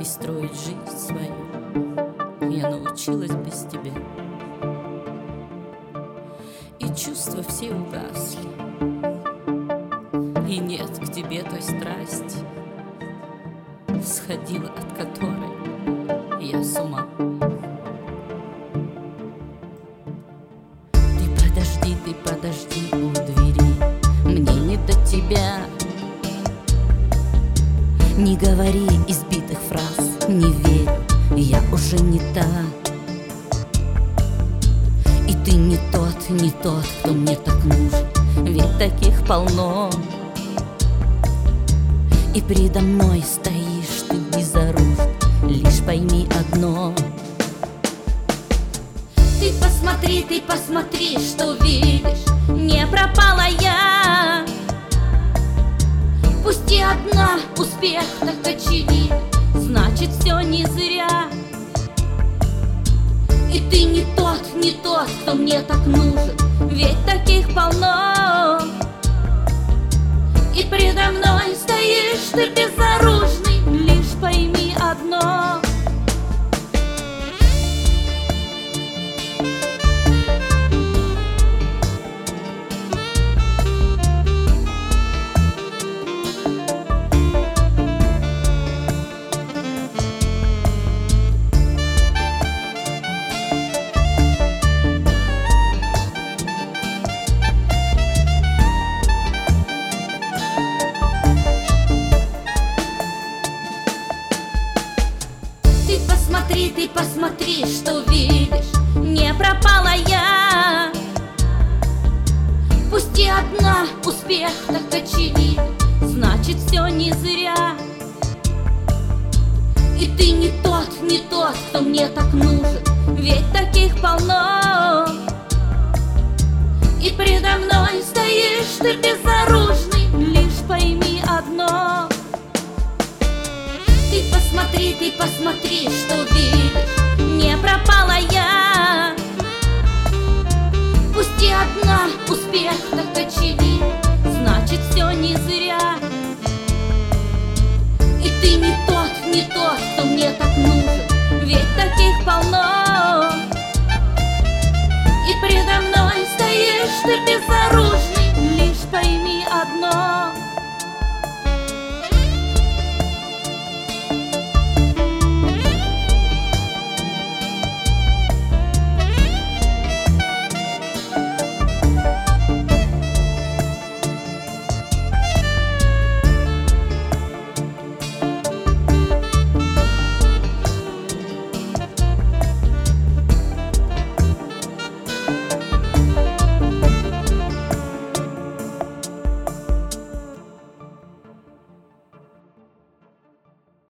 строить жизнь свою я научилась без тебя. И чувства все угасли, и нет к тебе той страсти, сходила от которой я с ума. Ты подожди у двери, мне не до тебя. Не говори избитых фраз, не верю, я уже не та. И ты не тот, кто мне так нужен, ведь таких полно. И предо мной стоишь ты безоружен, лишь пойми одно. Ты посмотри, что видишь, не пропала я. Пусть и одна, успех так очевиден, значит все не зря. И ты не тот, кто мне так нужен, ведь таких полно. И предо мной стоишь ты безоружный, лишь пойми одно. Ты посмотри, что видишь, не пропала я. Пусть и одна, успех так очевиден, значит все не зря. И ты не тот, кто мне так нужен, ведь таких полно. И предо мной стоишь ты безоружный, лишь пойми одно. Ты посмотри, что видишь, не пропала я.